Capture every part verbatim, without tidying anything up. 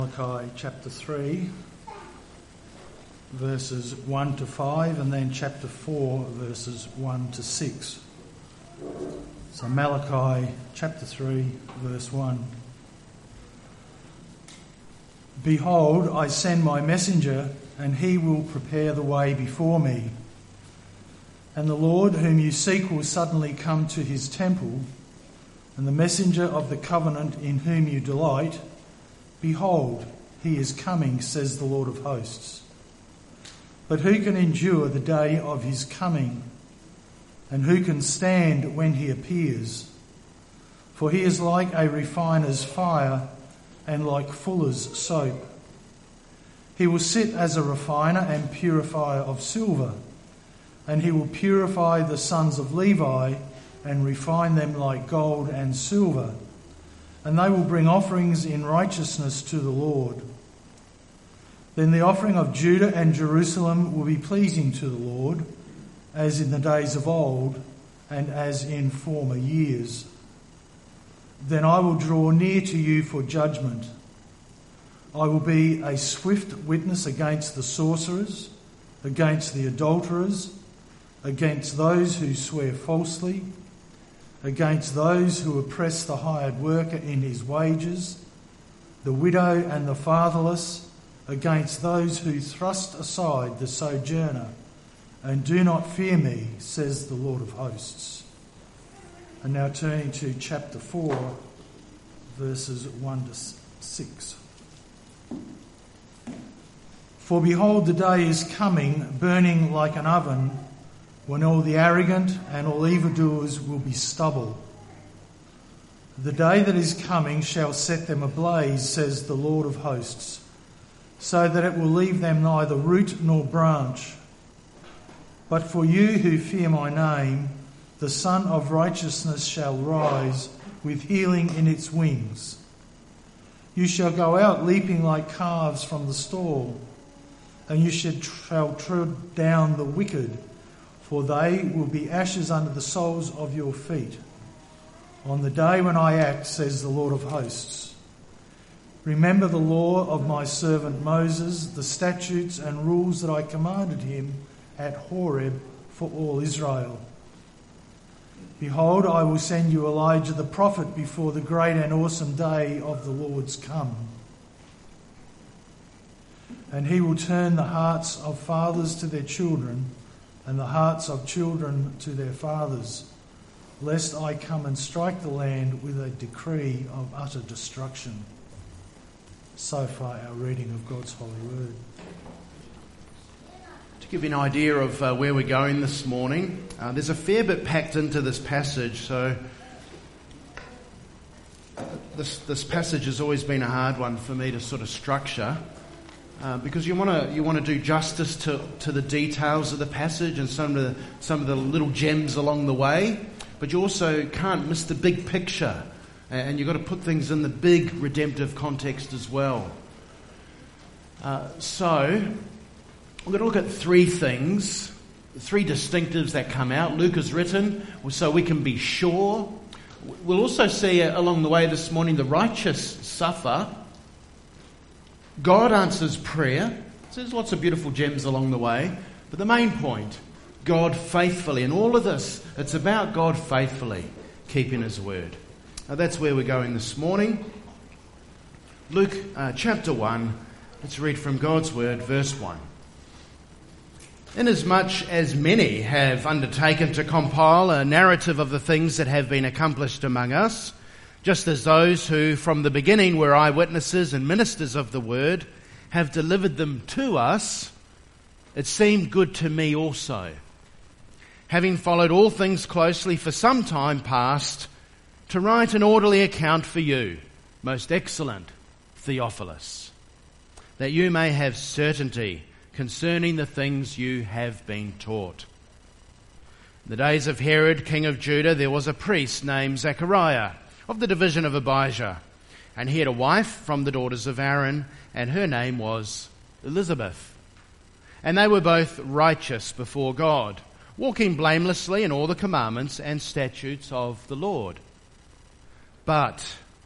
Malachi chapter three, verses one to five, and then chapter four, verses one to six. So Malachi chapter three, verse one. Behold, I send my messenger, and he will prepare the way before me. And the Lord whom you seek will suddenly come to his temple, and the messenger of the covenant in whom you delight, behold, he is coming, says the Lord of hosts. But who can endure the day of his coming? And who can stand when he appears? For he is like a refiner's fire and like fuller's soap. He will sit as a refiner and purifier of silver, and he will purify the sons of Levi and refine them like gold and silver, and they will bring offerings in righteousness to the Lord. Then the offering of Judah and Jerusalem will be pleasing to the Lord, as in the days of old and as in former years. Then I will draw near to you for judgment. I will be a swift witness against the sorcerers, against the adulterers, against those who swear falsely, against those who oppress the hired worker in his wages, the widow and the fatherless, against those who thrust aside the sojourner, and do not fear me, says the Lord of hosts. And now turning to chapter four, verses one to six. For behold, the day is coming, burning like an oven, when all the arrogant and all evildoers will be stubble. The day that is coming shall set them ablaze, says the Lord of hosts, so that it will leave them neither root nor branch. But for you who fear my name, the Sun of Righteousness shall rise with healing in its wings. You shall go out leaping like calves from the stall, and you shall tread down the wicked, for they will be ashes under the soles of your feet. On the day when I act, says the Lord of hosts. Remember the law of my servant Moses, the statutes and rules that I commanded him at Horeb for all Israel. Behold, I will send you Elijah the prophet before the great and awesome day of the Lord's come. And he will turn the hearts of fathers to their children, and the hearts of children to their fathers, lest I come and strike the land with a decree of utter destruction. So far, our reading of God's holy word. To give you an idea of uh, where we're going this morning, uh, there's a fair bit packed into this passage, so this this passage has always been a hard one for me to sort of structure. Uh, because you want to you want to do justice to, to the details of the passage and some of the some of the little gems along the way, but you also can't miss the big picture, and you've got to put things in the big redemptive context as well. Uh, so we're going to look at three things, three distinctives that come out. Luke has written so we can be sure. We'll also see uh, along the way this morning the righteous suffer. God answers prayer. So there's lots of beautiful gems along the way. But the main point, God faithfully. And all of this, it's about God faithfully keeping his word. Now that's where we're going this morning. Luke uh, chapter one. Let's read from God's word, verse one. Inasmuch as many have undertaken to compile a narrative of the things that have been accomplished among us, just as those who from the beginning were eyewitnesses and ministers of the word have delivered them to us, it seemed good to me also, having followed all things closely for some time past, to write an orderly account for you, most excellent Theophilus, that you may have certainty concerning the things you have been taught. In the days of Herod, king of Judah, there was a priest named Zechariah, of the division of Abijah, and he had a wife from the daughters of Aaron, and her name was Elizabeth. And they were both righteous before God, walking blamelessly in all the commandments and statutes of the Lord. But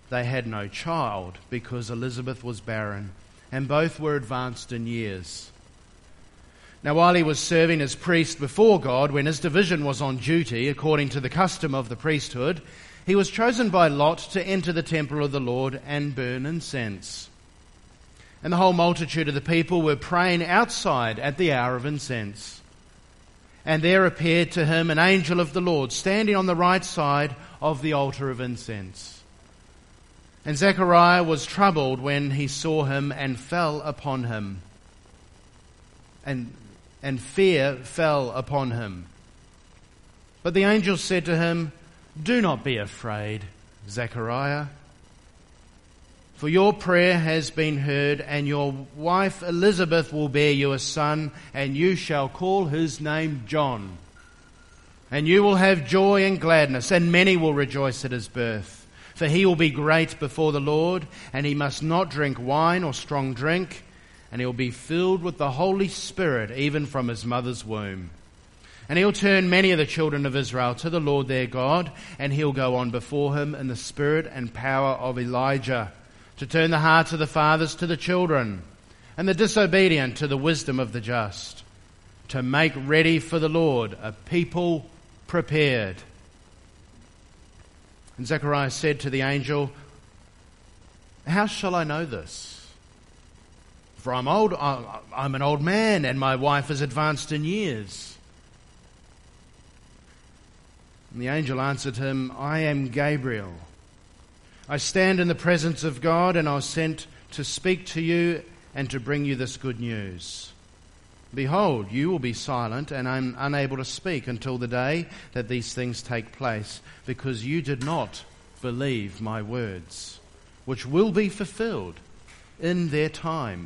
they had no child because Elizabeth was barren, and both were advanced in years. Now while he was serving as priest before God, when his division was on duty, according to the custom of the priesthood, he was chosen by Lot to enter the temple of the Lord and burn incense. And the whole multitude of the people were praying outside at the hour of incense. And there appeared to him an angel of the Lord, standing on the right side of the altar of incense. And Zechariah was troubled when he saw him, and fell upon him. And, and fear fell upon him. But the angel said to him, "Do not be afraid, Zechariah. For your prayer has been heard, and your wife Elizabeth will bear you a son, and you shall call his name John. And you will have joy and gladness, and many will rejoice at his birth. For he will be great before the Lord, and he must not drink wine or strong drink, and he will be filled with the Holy Spirit even from his mother's womb. And he'll turn many of the children of Israel to the Lord their God, and he'll go on before him in the spirit and power of Elijah, to turn the hearts of the fathers to the children, and the disobedient to the wisdom of the just, to make ready for the Lord a people prepared." And Zechariah said to the angel, "How shall I know this? For I'm old, I'm an old man, and my wife is advanced in years." And the angel answered him, "I am Gabriel. I stand in the presence of God, and I was sent to speak to you and to bring you this good news. Behold, you will be silent, and I'm unable to speak until the day that these things take place, because you did not believe my words, which will be fulfilled in their time."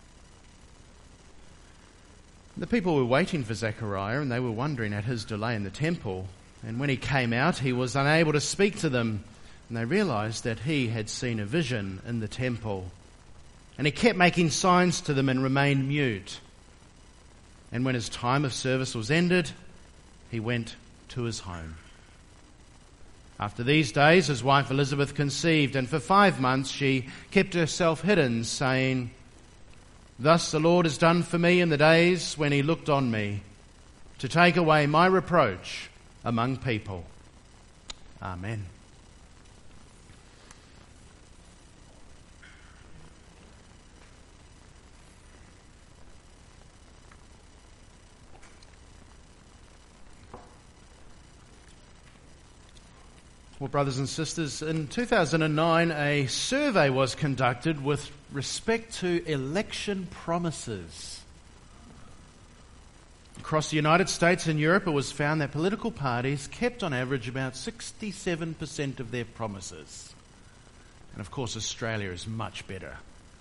The people were waiting for Zechariah, and they were wondering at his delay in the temple. And when he came out, he was unable to speak to them. And they realized that he had seen a vision in the temple. And he kept making signs to them and remained mute. And when his time of service was ended, he went to his home. After these days, his wife Elizabeth conceived, and for five months she kept herself hidden, saying, "Thus the Lord has done for me in the days when he looked on me, to take away my reproach among people." Amen. Well, brothers and sisters, in two thousand nine, a survey was conducted with respect to election promises. Across the United States and Europe, it was found that political parties kept on average about sixty-seven percent of their promises. And of course, Australia is much better.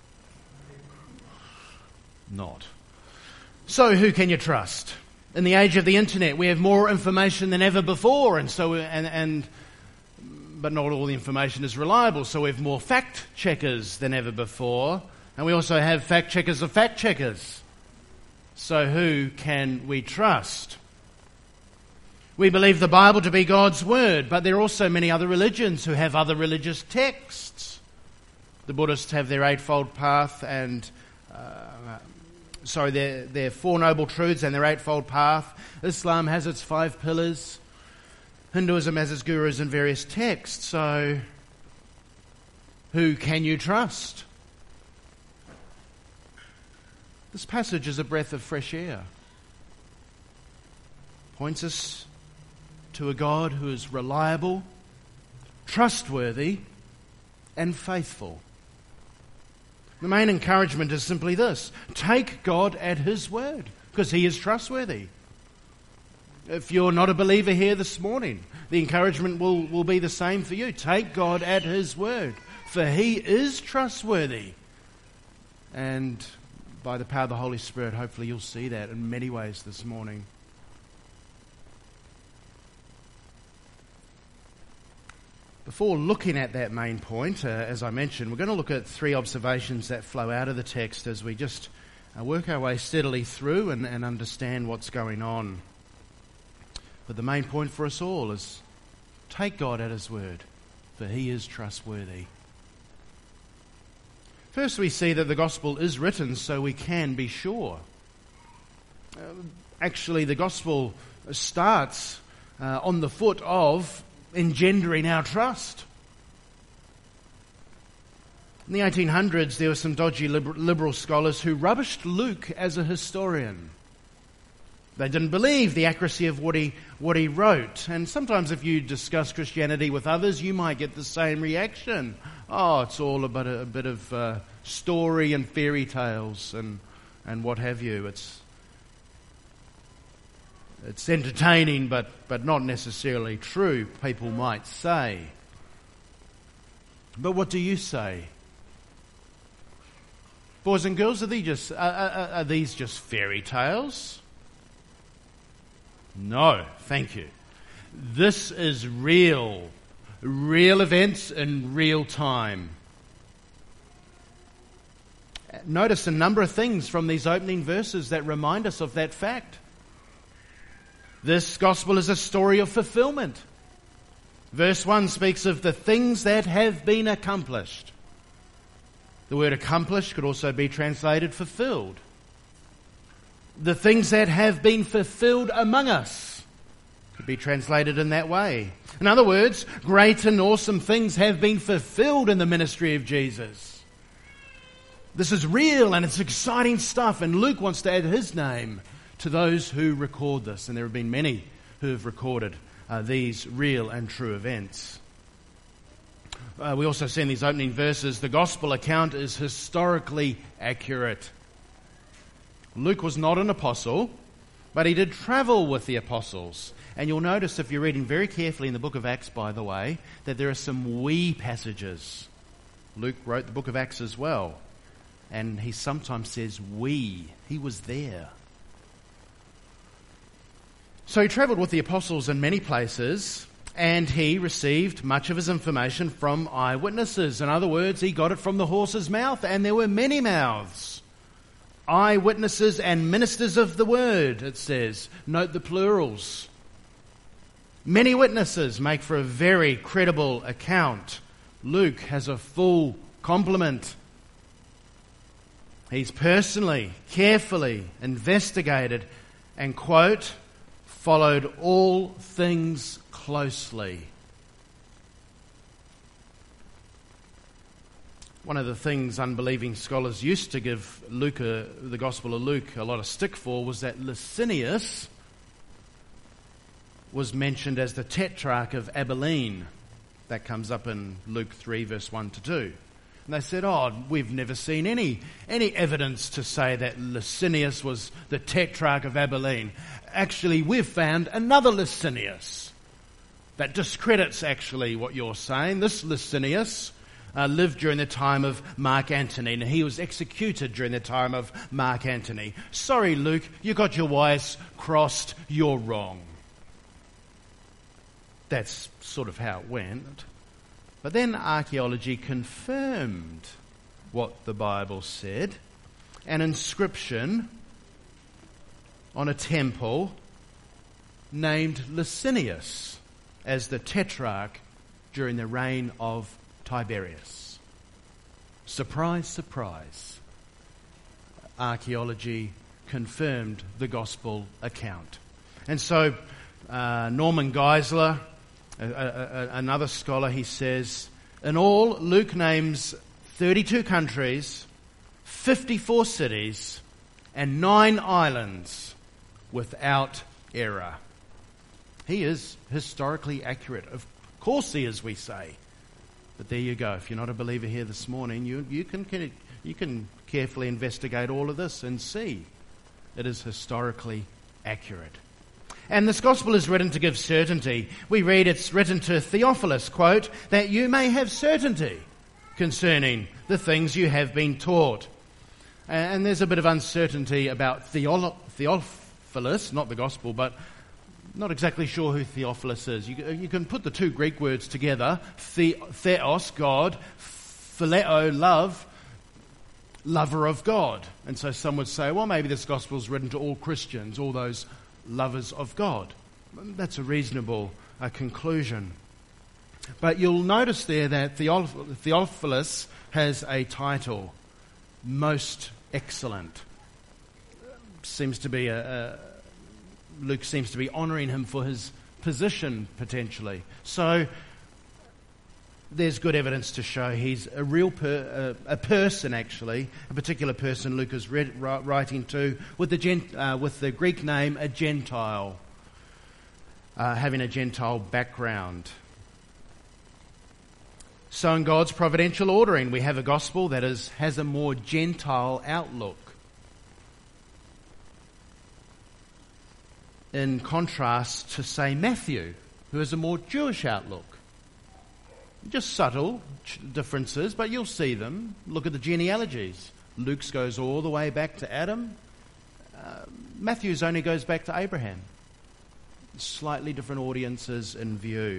Not. So who can you trust? In the age of the internet, we have more information than ever before, and so and and but not all the information is reliable, so we have more fact checkers than ever before, and we also have fact checkers of fact checkers. So who can we trust? We believe the Bible to be God's word, but there are also many other religions who have other religious texts. The Buddhists have their Eightfold Path and uh, sorry, their, their Four Noble Truths and their Eightfold Path. Islam has its five pillars. Hinduism has its gurus and various texts. So who can you trust? This passage is a breath of fresh air. Points us to a God who is reliable, trustworthy, and faithful. The main encouragement is simply this: take God at his word, because he is trustworthy. If you're not a believer here this morning, the encouragement will, will be the same for you. Take God at his word, for he is trustworthy. And by the power of the Holy Spirit, hopefully you'll see that in many ways this morning. Before looking at that main point, uh, as I mentioned, we're going to look at three observations that flow out of the text as we just uh, work our way steadily through and, and understand what's going on. But the main point for us all is take God at his word, for he is trustworthy. First, we see that the gospel is written so we can be sure. Uh, actually, the gospel starts uh, on the foot of engendering our trust. In the eighteen hundreds, there were some dodgy liber- liberal scholars who rubbished Luke as a historian. They didn't believe the accuracy of what he what he wrote. And sometimes if you discuss Christianity with others, you might get the same reaction. Oh, it's all about a, a bit of uh, story and fairy tales and, and what have you. It's it's entertaining, but, but not necessarily true, people might say. But what do you say? Boys and girls, are these just, are, are, are these just fairy tales? No, thank you. This is real. Real events in real time. Notice a number of things from these opening verses that remind us of that fact. This gospel is a story of fulfillment. Verse one speaks of the things that have been accomplished. The word accomplished could also be translated fulfilled. The things that have been fulfilled among us could be translated in that way. In other words, great and awesome things have been fulfilled in the ministry of Jesus. This is real and it's exciting stuff, and Luke wants to add his name to those who record this, and there have been many who have recorded uh, these real and true events. Uh, we also see in these opening verses the gospel account is historically accurate. Luke was not an apostle, but he did travel with the apostles. And you'll notice, if you're reading very carefully in the book of Acts, by the way, that there are some we passages. Luke wrote the book of Acts as well. And he sometimes says we. He was there. So he travelled with the apostles in many places, and he received much of his information from eyewitnesses. In other words, he got it from the horse's mouth, and there were many mouths. Eyewitnesses and ministers of the word, it says. Note the plurals. Many witnesses make for a very credible account. Luke has a full complement. He's personally, carefully investigated and, quote, followed all things closely. One of the things unbelieving scholars used to give Luke, a, the Gospel of Luke, a lot of stick for was that Licinius was mentioned as the Tetrarch of Abilene. That comes up in Luke three, verse one to two. And they said, oh, we've never seen any, any evidence to say that Licinius was the Tetrarch of Abilene. Actually, we've found another Licinius that discredits actually what you're saying. This Licinius uh, lived during the time of Mark Antony, and he was executed during the time of Mark Antony. Sorry, Luke, you got your wires crossed. You're wrong. That's sort of how it went. But then archaeology confirmed what the Bible said. An inscription on a temple named Licinius as the Tetrarch during the reign of Tiberius. Surprise, surprise. Archaeology confirmed the gospel account. And so uh, Norman Geisler, a, a, a, another scholar, he says, in all, Luke names thirty-two countries, fifty-four cities, and nine islands without error. He is historically accurate. Of course he is, we say. But there you go. If you're not a believer here this morning, you, you can you can carefully investigate all of this and see it is historically accurate. And this gospel is written to give certainty. We read it's written to Theophilus, quote, that you may have certainty concerning the things you have been taught. And there's a bit of uncertainty about Theolo- Theophilus, not the gospel, but not exactly sure who Theophilus is. You, you can put the two Greek words together, the, theos, God, phileo, love, lover of God. And so some would say, well, maybe this gospel is written to all Christians, all those lovers of God. That's a reasonable uh, conclusion. But you'll notice there that Theophilus has a title. most excellent. Seems to be a, a Luke seems to be honouring him for his position potentially. So there's good evidence to show he's a real per, a, a person actually, a particular person Luke is read, writing to with the gent, uh, with the Greek name a Gentile, uh, having a Gentile background. So in God's providential ordering, we have a gospel that is has a more Gentile outlook. In contrast to, say, Matthew, who has a more Jewish outlook. Just subtle differences, but you'll see them. Look at the genealogies. Luke's goes all the way back to Adam. Uh, Matthew's only goes back to Abraham. Slightly different audiences in view.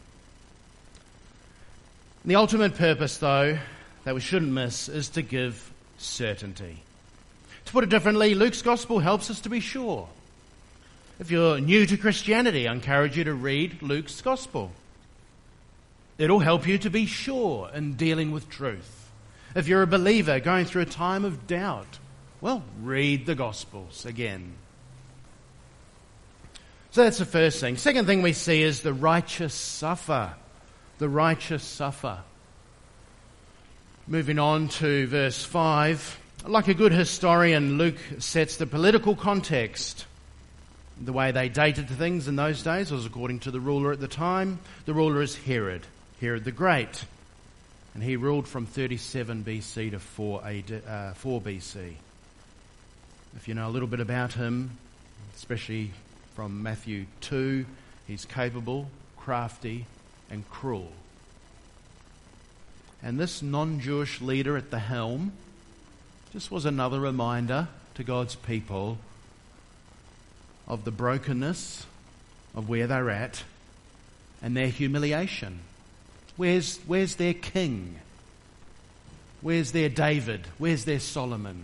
The ultimate purpose, though, that we shouldn't miss is to give certainty. To put it differently, Luke's gospel helps us to be sure. If you're new to Christianity, I encourage you to read Luke's gospel. It'll help you to be sure in dealing with truth. If you're a believer going through a time of doubt, well, read the Gospels again. So that's the first thing. Second thing we see is the righteous suffer. The righteous suffer. Moving on to verse five. Like a good historian, Luke sets the political context. The way they dated things in those days was according to the ruler at the time. The ruler is Herod, Herod the Great. And he ruled from thirty-seven B C to four B C. If you know a little bit about him, especially from Matthew two, he's capable, crafty, and cruel. And this non-Jewish leader at the helm just was another reminder to God's people of the brokenness of where they're at and their humiliation. Where's, where's their king? Where's their David? Where's their Solomon?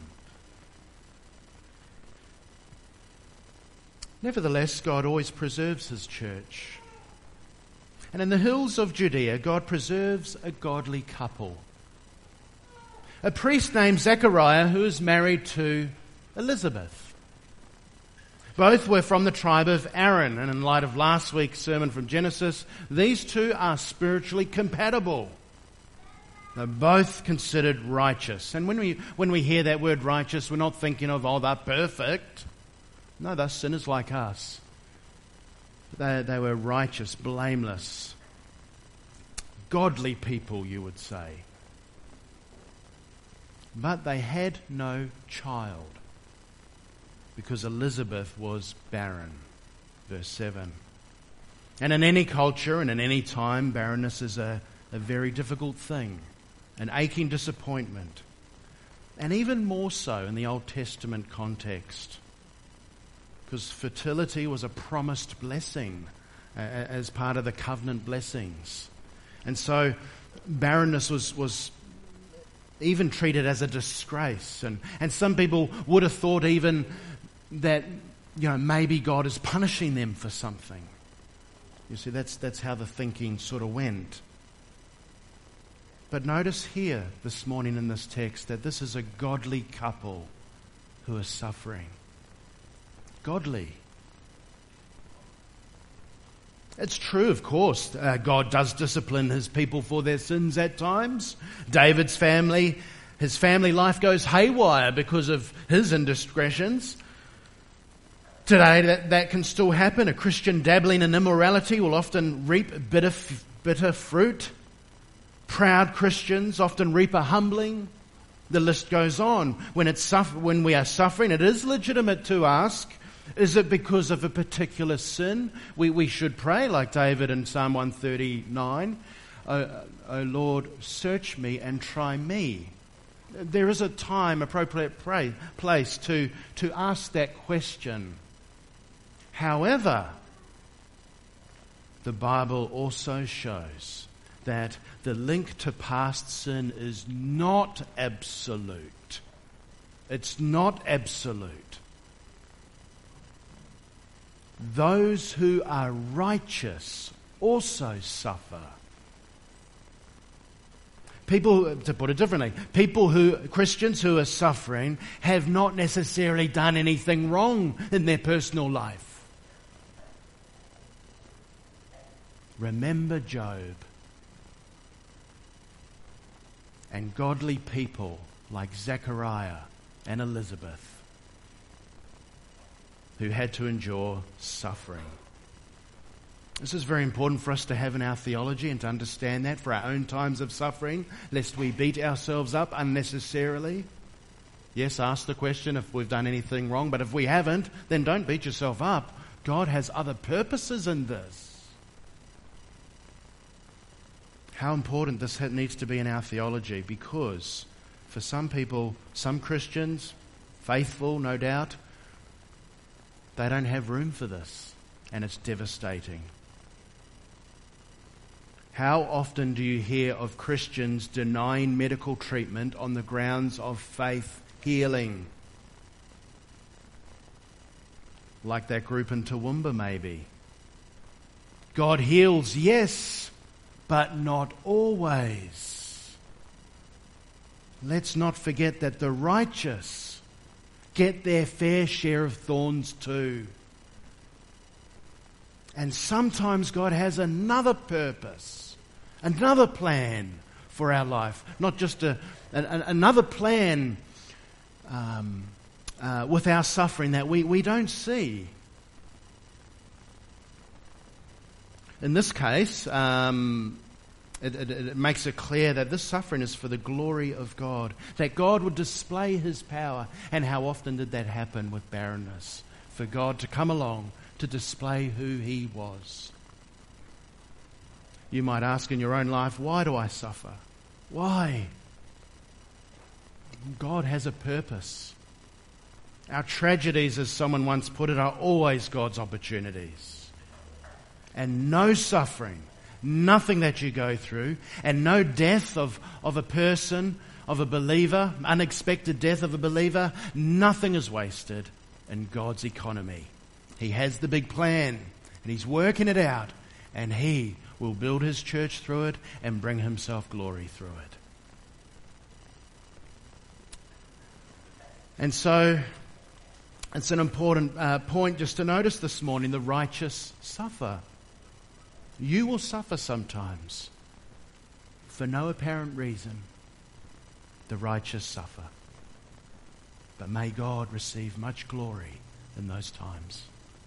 Nevertheless, God always preserves his church. And in the hills of Judea, God preserves a godly couple. A priest named Zechariah who is married to Elizabeth. Both were from the tribe of Aaron, and in light of last week's sermon from Genesis, these two are spiritually compatible. They're both considered righteous. And when we when we hear that word righteous, we're not thinking of, oh, they're perfect. No, they're sinners like us. They, they were righteous, blameless, godly people, you would say. But they had no child, because Elizabeth was barren. Verse seven. And in any culture and in any time, barrenness is a, a very difficult thing, an aching disappointment. And even more so in the Old Testament context, because fertility was a promised blessing uh, as part of the covenant blessings. And so barrenness was, was even treated as a disgrace. And, and some people would have thought even that, you know, maybe God is punishing them for something. You see, that's that's how the thinking sort of went. But notice here this morning in this text that this is a godly couple who are suffering. Godly. It's true, of course, uh, God does discipline his people for their sins at times. David's family, his family life goes haywire because of his indiscretions. Today, that, that can still happen. A Christian dabbling in immorality will often reap bitter, bitter fruit. Proud Christians often reap a humbling. The list goes on. When it's suffer- when we are suffering, it is legitimate to ask, is it because of a particular sin? We, we should pray like David in Psalm one thirty-nine. O, o Lord, search me and try me. There is a time, appropriate pray, place to, to ask that question. However, the Bible also shows that the link to past sin is not absolute. It's not absolute. Those who are righteous also suffer. People, to put it differently, people who, Christians who are suffering have not necessarily done anything wrong in their personal life. Remember Job. And godly people like Zechariah and Elizabeth who had to endure suffering. This is very important for us to have in our theology and to understand that for our own times of suffering, lest we beat ourselves up unnecessarily. Yes, ask the question if we've done anything wrong, but if we haven't, then don't beat yourself up. God has other purposes in this. How important this needs to be in our theology, because for some people, some Christians, faithful no doubt, they don't have room for this, and it's devastating. How often do you hear of Christians denying medical treatment on the grounds of faith healing? Like that group in Toowoomba maybe. God heals, yes, but not always. Let's not forget that the righteous get their fair share of thorns too. And sometimes God has another purpose, another plan for our life. Not just a, a, another plan um, uh, with our suffering that we, we don't see. In this case, um, it, it, it makes it clear that this suffering is for the glory of God, that God would display His power. And how often did that happen with barrenness? For God to come along to display who He was. You might ask in your own life, why do I suffer? Why? God has a purpose. Our tragedies, as someone once put it, are always God's opportunities. And no suffering, nothing that you go through, and no death of, of a person, of a believer, unexpected death of a believer, nothing is wasted in God's economy. He has the big plan, and He's working it out, and He will build His church through it and bring Himself glory through it. And so, it's an important uh, point just to notice this morning: the righteous suffer. You will suffer sometimes for no apparent reason. The righteous suffer. But may God receive much glory in those times.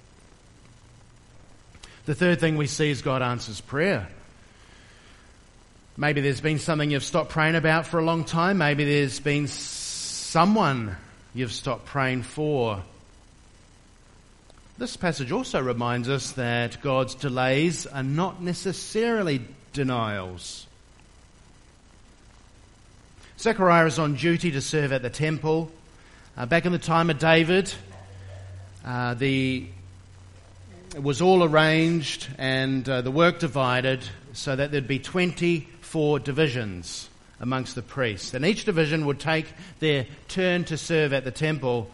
The third thing we see is God answers prayer. Maybe there's been something you've stopped praying about for a long time. Maybe there's been someone you've stopped praying for. This passage also reminds us that God's delays are not necessarily denials. Zechariah is on duty to serve at the temple. Uh, back in the time of David, uh, the it was all arranged and uh, the work divided so that there'd be twenty-four divisions amongst the priests. And each division would take their turn to serve at the temple.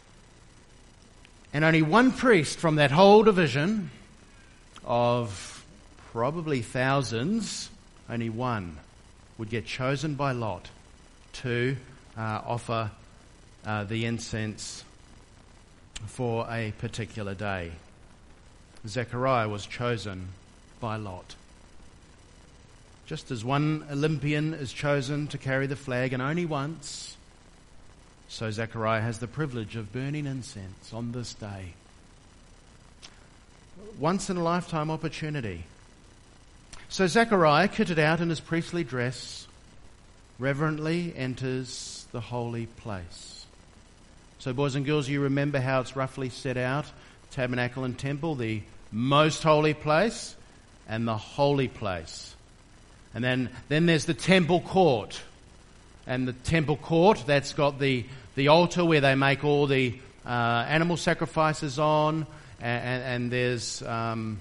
And only one priest from that whole division of probably thousands, only one would get chosen by lot to uh, offer uh, the incense for a particular day. Zechariah was chosen by lot. Just as one Olympian is chosen to carry the flag, and only once, so Zechariah has the privilege of burning incense on this day. Once in a lifetime opportunity. So Zechariah, kitted out in his priestly dress, reverently enters the holy place. So boys and girls, you remember how it's roughly set out? Tabernacle and temple, the most holy place and the holy place. And then, then there's the temple court. And the temple court, that's got the, the altar where they make all the uh, animal sacrifices on. And, and, and there's um,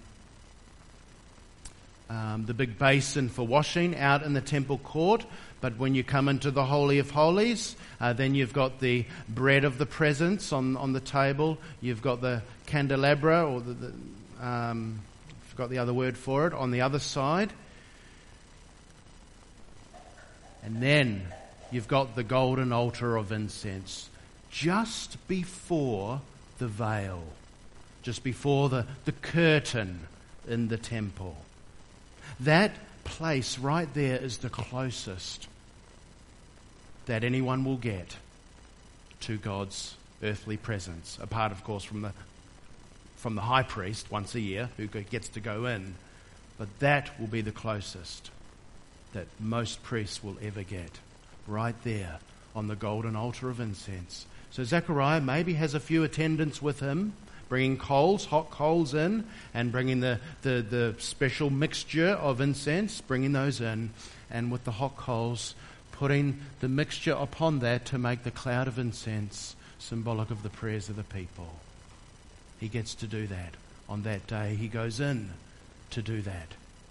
um, the big basin for washing out in the temple court. But when you come into the Holy of Holies, uh, then you've got the bread of the presence on, on the table. You've got the candelabra, or the, the um, I forgot the other word for it, on the other side. And then you've got the golden altar of incense just before the veil, just before the, the curtain in the temple. That place right there is the closest that anyone will get to God's earthly presence, apart, of course, from the from the high priest once a year who gets to go in. But that will be the closest that most priests will ever get, right there on the golden altar of incense. So Zechariah maybe has a few attendants with him, bringing coals, hot coals in, and bringing the, the, the special mixture of incense, bringing those in, and with the hot coals, putting the mixture upon that to make the cloud of incense symbolic of the prayers of the people. He gets to do that. On that day, he goes in to do that.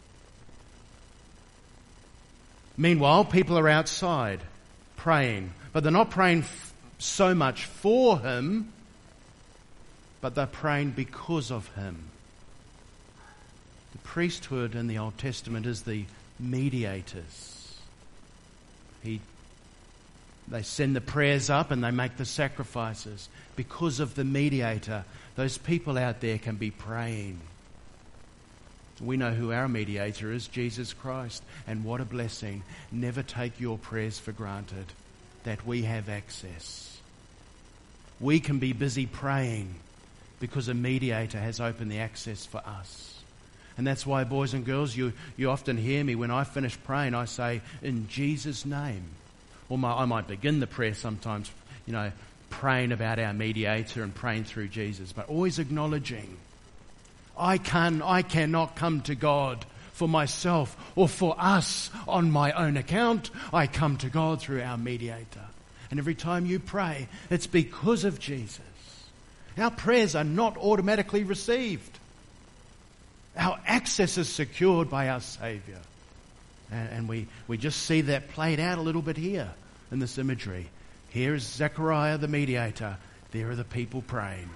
Meanwhile, people are outside praying, but they're not praying f- so much for him, but they're praying because of him. The priesthood in the Old Testament is the mediators. He, they send the prayers up and they make the sacrifices. Because of the mediator, those people out there can be praying. We know who our mediator is, Jesus Christ. And what a blessing. Never take your prayers for granted, that we have access. We can be busy praying because a mediator has opened the access for us. And that's why, boys and girls, you, you often hear me when I finish praying, I say, in Jesus' name. Or my, I might begin the prayer sometimes, you know, praying about our mediator and praying through Jesus, but always acknowledging, I can, I cannot come to God for myself or for us on my own account. I come to God through our mediator. And every time you pray, it's because of Jesus. Our prayers are not automatically received. Our access is secured by our Saviour. And, and we, we just see that played out a little bit here in this imagery. Here is Zechariah the mediator. There are the people praying.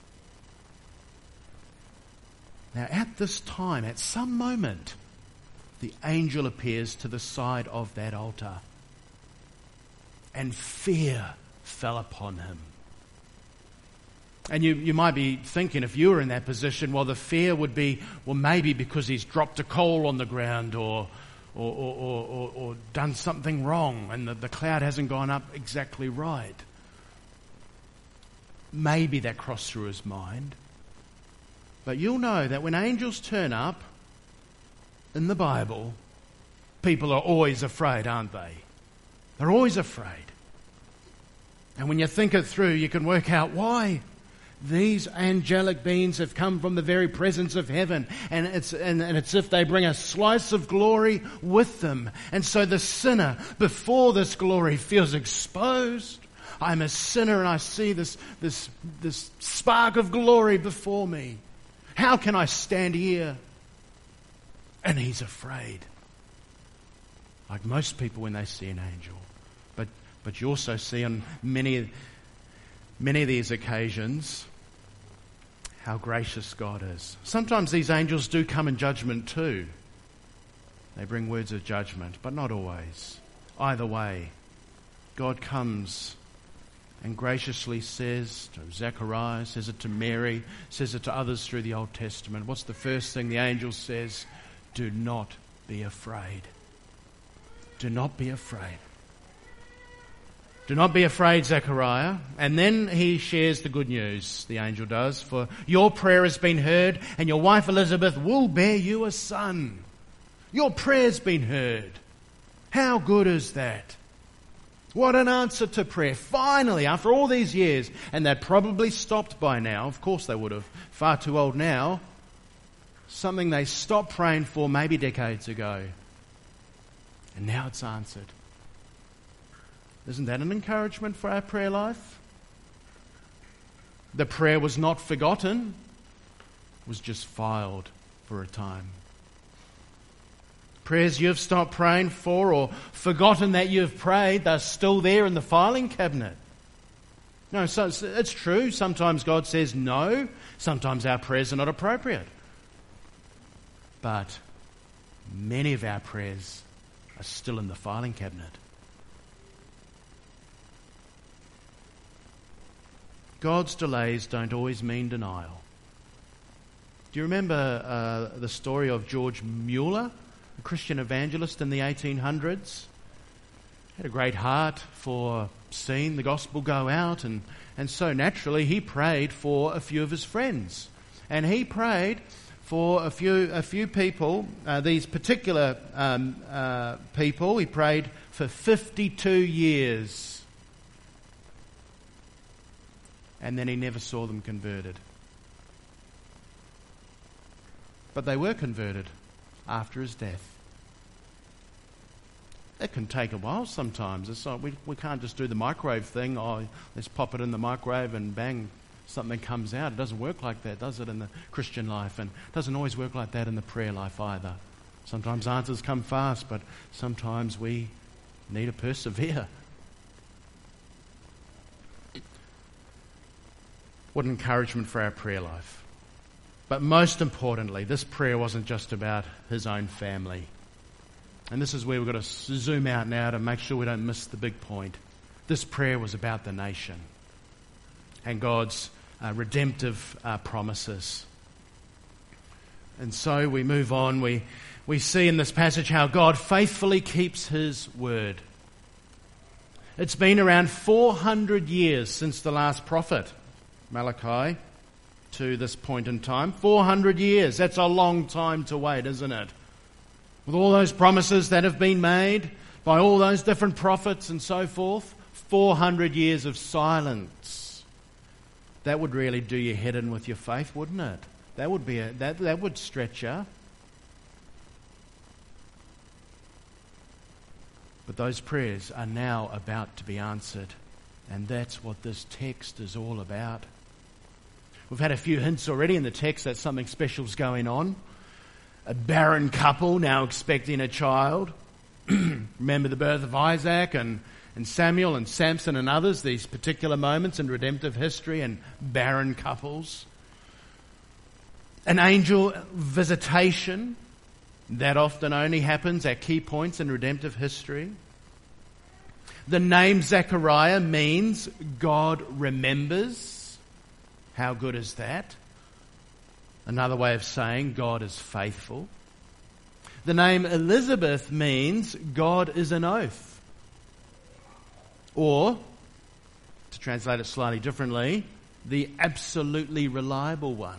Now at this time, at some moment, the angel appears to the side of that altar. And fear fell upon him. And you, you might be thinking, if you were in that position, well, the fear would be, well, maybe because he's dropped a coal on the ground or or, or, or, or, or done something wrong and the, the cloud hasn't gone up exactly right. Maybe that crossed through his mind. But you'll know that when angels turn up in the Bible, people are always afraid, aren't they? They're always afraid. And when you think it through, you can work out why. These angelic beings have come from the very presence of heaven, and it's and, and it's as if they bring a slice of glory with them. And so the sinner before this glory feels exposed. I'm a sinner and I see this this this spark of glory before me. How can I stand here? And he's afraid. Like most people when they see an angel. But but you also see on many many of these occasions how gracious God is. Sometimes these angels do come in judgment too. They bring words of judgment, but not always. Either way, God comes and graciously says to Zechariah, says it to Mary, says it to others through the Old Testament. What's the first thing the angel says? Do not be afraid. Do not be afraid. Do not be afraid, Zechariah. And then he shares the good news, the angel does. For your prayer has been heard, and your wife Elizabeth will bear you a son. Your prayer's been heard. How good is that? What an answer to prayer. Finally, after all these years, and they'd probably stopped by now. Of course they would have. Far too old now. Something they stopped praying for maybe decades ago. And now it's answered. Isn't that an encouragement for our prayer life? The prayer was not forgotten. It was just filed for a time. Prayers you've stopped praying for or forgotten that you've prayed, they're still there in the filing cabinet. No, so it's true. Sometimes God says no. Sometimes our prayers are not appropriate. But many of our prayers are still in the filing cabinet. God's delays don't always mean denial. Do you remember uh, the story of George Mueller, a Christian evangelist in the eighteen hundreds? He had a great heart for seeing the gospel go out, and, and so naturally he prayed for a few of his friends. And he prayed for a few a few people, uh, these particular um, uh, people, he prayed for fifty-two years. And then he never saw them converted. But they were converted after his death. It can take a while sometimes. It's not, we, we can't just do the microwave thing. Oh, let's pop it in the microwave and bang, something comes out. It doesn't work like that, does it, in the Christian life? And it doesn't always work like that in the prayer life either. Sometimes answers come fast, but sometimes we need to persevere. What an encouragement for our prayer life. But most importantly, this prayer wasn't just about his own family. And this is where we've got to zoom out now to make sure we don't miss the big point. This prayer was about the nation and God's uh, redemptive uh, promises. And so we move on. We, we see in this passage how God faithfully keeps his word. It's been around four hundred years since the last prophet, Malachi, to this point in time. four hundred years. That's a long time to wait, isn't it? With all those promises that have been made by all those different prophets and so forth, four hundred years of silence. That would really do your head in with your faith, wouldn't it? That would be a, that that would stretch you. But those prayers are now about to be answered, and that's what this text is all about. We've had a few hints already in the text that something special is going on. A barren couple now expecting a child. Remember the birth of Isaac and, and Samuel and Samson and others, these particular moments in redemptive history and barren couples. An angel visitation. That often only happens at key points in redemptive history. The name Zechariah means God remembers. How good is that? Another way of saying God is faithful. The name Elizabeth means God is an oath. Or, to translate it slightly differently, the absolutely reliable one.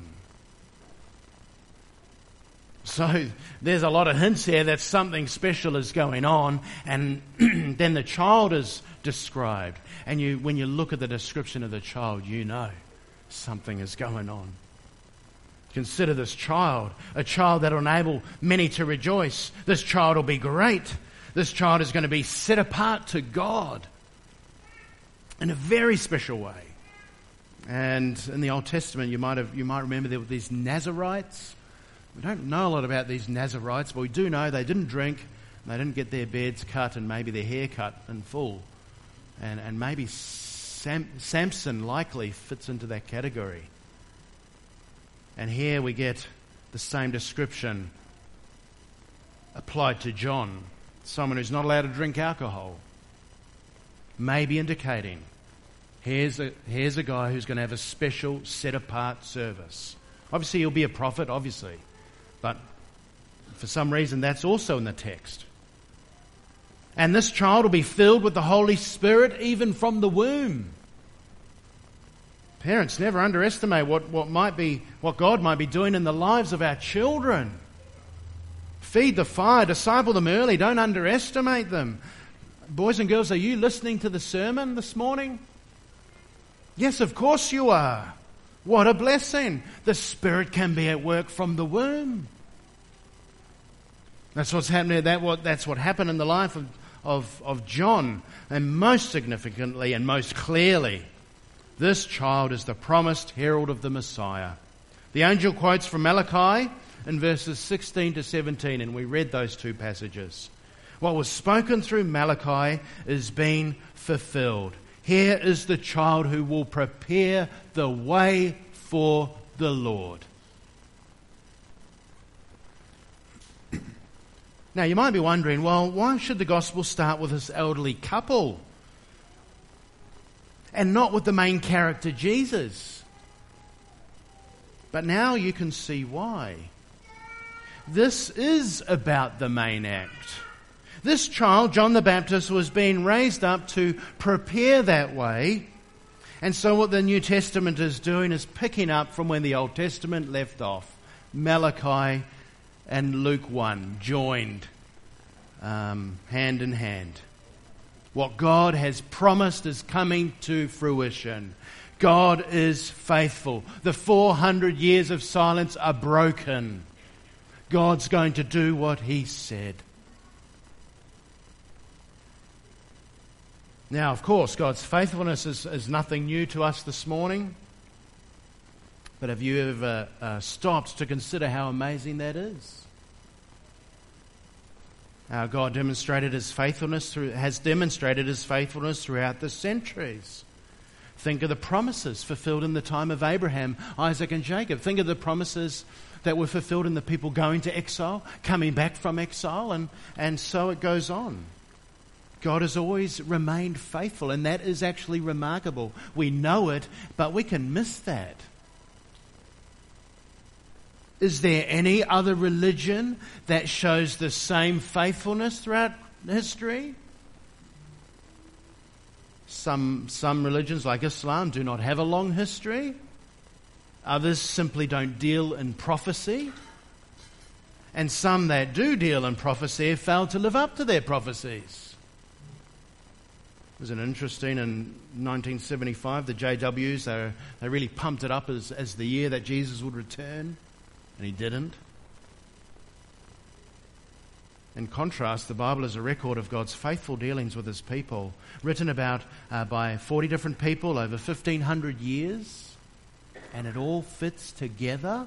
So there's a lot of hints here that something special is going on, and then the child is described. And you, when you look at the description of the child, you know something is going on. Consider this child, a child that will enable many to rejoice. This child will be great. This child is going to be set apart to God in a very special way. And in the Old Testament, you might have you might remember there were these Nazarites. We don't know a lot about these Nazarites, but we do know they didn't drink, they didn't get their beards cut, and maybe their hair cut in full. And and maybe Sam, Samson likely fits into that category. And here we get the same description applied to John, someone who's not allowed to drink alcohol. Maybe indicating, here's a, here's a guy who's going to have a special set-apart service. Obviously he'll be a prophet, obviously. But for some reason that's also in the text. And this child will be filled with the Holy Spirit even from the womb. Parents, never underestimate what, what might be, what God might be doing in the lives of our children. Feed the fire, disciple them early, don't underestimate them. Boys and girls, are you listening to the sermon this morning? Yes, of course you are. What a blessing. The Spirit can be at work from the womb. That's what's happening. That what that's what happened in the life of, of, of John. And most significantly and most clearly, this child is the promised herald of the Messiah. The angel quotes from Malachi in verses sixteen to seventeen, and we read those two passages. What was spoken through Malachi is being fulfilled. Here is the child who will prepare the way for the Lord. Now you might be wondering, well, why should the gospel start with this elderly couple? and not with the main character, Jesus. But now you can see why. This is about the main act. This child, John the Baptist, was being raised up to prepare that way. And so what the New Testament is doing is picking up from when the Old Testament left off. Malachi and Luke one joined um, hand in hand. What God has promised is coming to fruition. God is faithful. The four hundred years of silence are broken. God's going to do what He said. Now, of course, God's faithfulness is, is nothing new to us this morning. But have you ever uh, stopped to consider how amazing that is? Our God demonstrated His faithfulness through, has demonstrated His faithfulness throughout the centuries. Think of the promises fulfilled in the time of Abraham, Isaac and Jacob. Think of the promises that were fulfilled in the people going to exile, coming back from exile, and, and so it goes on. God has always remained faithful, and that is actually remarkable. We know it, but we can miss that. Is there any other religion that shows the same faithfulness throughout history? Some, some religions, like Islam, do not have a long history. Others simply don't deal in prophecy. And some that do deal in prophecy have failed to live up to their prophecies. It was an interesting, in nineteen seventy-five, the J Ws, they, they really pumped it up as, as the year that Jesus would return, and He didn't. In contrast, the Bible is a record of God's faithful dealings with His people, written about uh, by forty different people over fifteen hundred years, and it all fits together.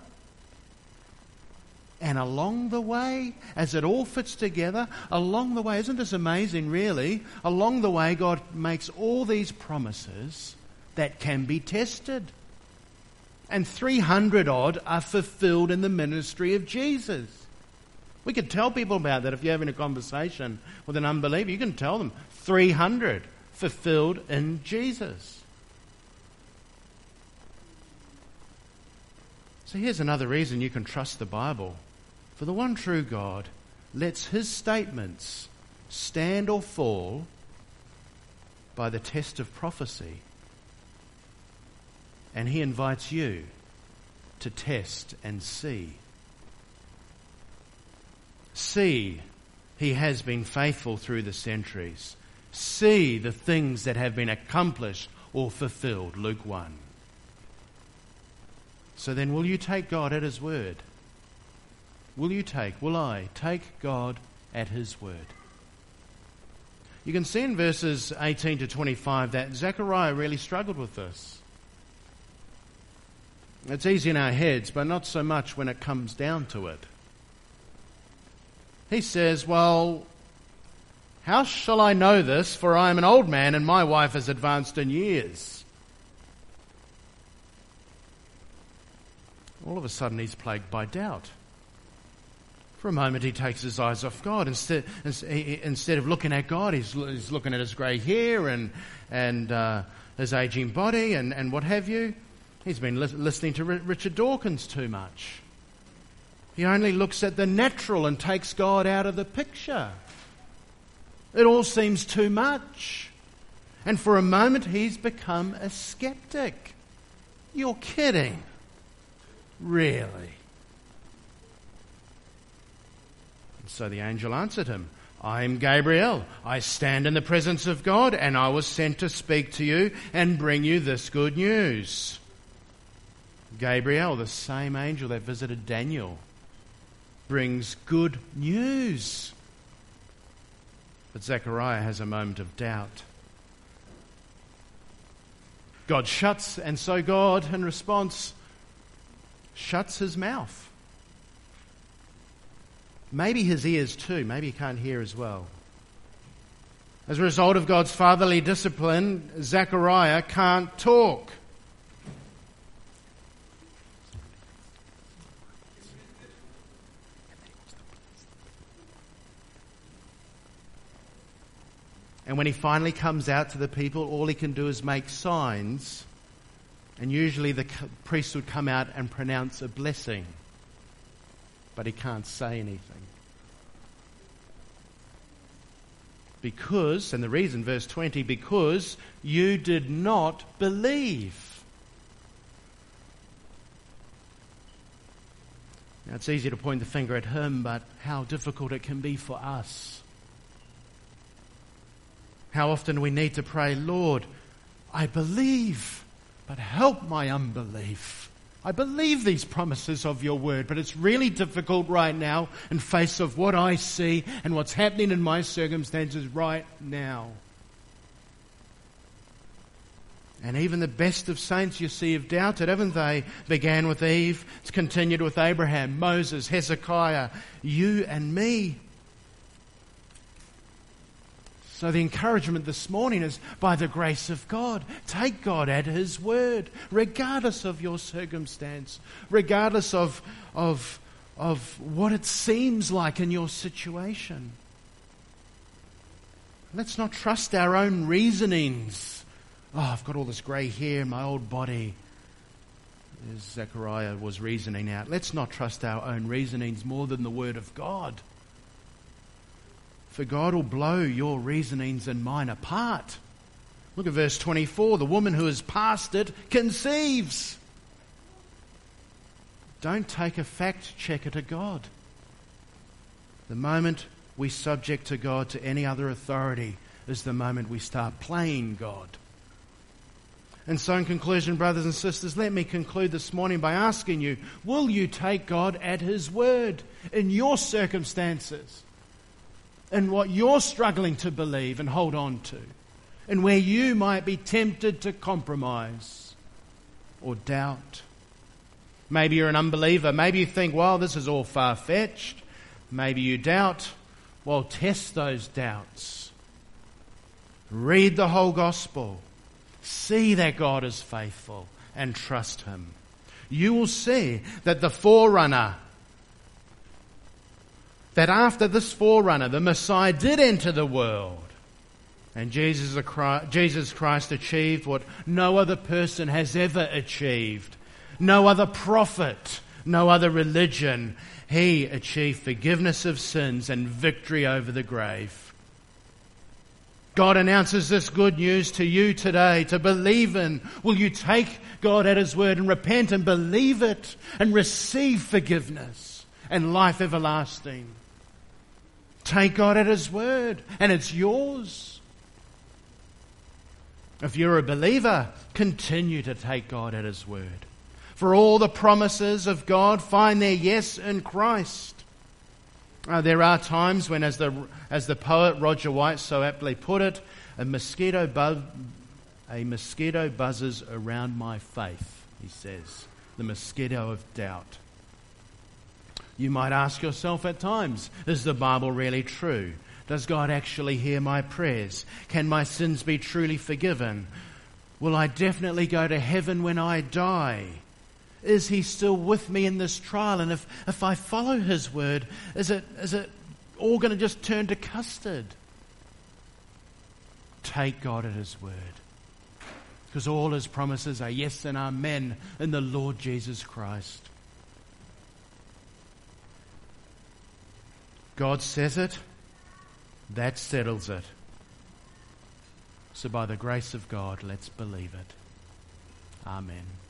And along the way, as it all fits together, along the way, isn't this amazing really? Along the way, God makes all these promises that can be tested. And three hundred odd are fulfilled in the ministry of Jesus. We could tell people about that if you're having a conversation with an unbeliever. You can tell them three hundred fulfilled in Jesus. So here's another reason you can trust the Bible. For the one true God lets His statements stand or fall by the test of prophecy. And He invites you to test and see. See, He has been faithful through the centuries. See the things that have been accomplished or fulfilled. Luke one. So then, will you take God at His word? Will you take, will I take God at His word? You can see in verses eighteen to twenty-five that Zechariah really struggled with this. It's easy in our heads, but not so much when it comes down to it. He says, well, how shall I know this? For I am an old man and my wife is advanced in years. All of a sudden he's plagued by doubt. For a moment he takes his eyes off God. Instead, instead of looking at God, he's, he's looking at his grey hair and, and uh, his ageing body and, and what have you. He's been li- listening to R- Richard Dawkins too much. He only looks at the natural and takes God out of the picture. It all seems too much. And for a moment he's become a skeptic. You're kidding. Really? And so the angel answered him, I am Gabriel. I stand in the presence of God, and I was sent to speak to you and bring you this good news. Gabriel, the same angel that visited Daniel, brings good news. But Zechariah has a moment of doubt. God shuts, and so God, in response, shuts his mouth. Maybe his ears too. Maybe he can't hear as well. As a result of God's fatherly discipline, Zechariah can't talk. And when he finally comes out to the people, all he can do is make signs. And usually the priest would come out and pronounce a blessing. But he can't say anything. Because, and the reason, verse twenty, because you did not believe. Now it's easy to point the finger at him, but how difficult it can be for us. How often we need to pray, Lord, I believe, but help my unbelief. I believe these promises of your word, but it's really difficult right now in face of what I see and what's happening in my circumstances right now. And even the best of saints, you see, have doubted, haven't they? Began with Eve, it's continued with Abraham, Moses, Hezekiah, you and me. So the encouragement this morning is, by the grace of God, take God at His word, regardless of your circumstance, regardless of, of, of what it seems like in your situation. Let's not trust our own reasonings. Oh, I've got all this grey hair in my old body, as Zechariah was reasoning out. Let's not trust our own reasonings more than the word of God. For God will blow your reasonings and mine apart. Look at verse twenty-four. The woman who has passed it conceives. Don't take a fact checker to God. The moment we subject to God to any other authority is the moment we start playing God. And so in conclusion, brothers and sisters, let me conclude this morning by asking you, will you take God at His word in your circumstances? And what you're struggling to believe and hold on to, and where you might be tempted to compromise or doubt. Maybe you're an unbeliever. Maybe you think, well, this is all far-fetched. Maybe you doubt. Well, test those doubts. Read the whole gospel. See that God is faithful and trust Him. You will see that the forerunner, that after this forerunner, the Messiah did enter the world. And Jesus Christ achieved what no other person has ever achieved. No other prophet, no other religion. He achieved forgiveness of sins and victory over the grave. God announces this good news to you today to believe in. Will you take God at His word and repent and believe it and receive forgiveness and life everlasting? Take God at His word, and it's yours. If you're a believer, continue to take God at His word. For all the promises of God find their yes in Christ. Uh, there are times when, as the as the poet Roger White so aptly put it, a mosquito bu- a mosquito buzzes around my faith, he says, the mosquito of doubt. You might ask yourself at times, is the Bible really true? Does God actually hear my prayers? Can my sins be truly forgiven? Will I definitely go to heaven when I die? Is He still with me in this trial? And if, if I follow His word, is it is it all going to just turn to custard? Take God at His word. Because all His promises are yes and amen in the Lord Jesus Christ. God says it, that settles it. So by the grace of God, let's believe it. Amen.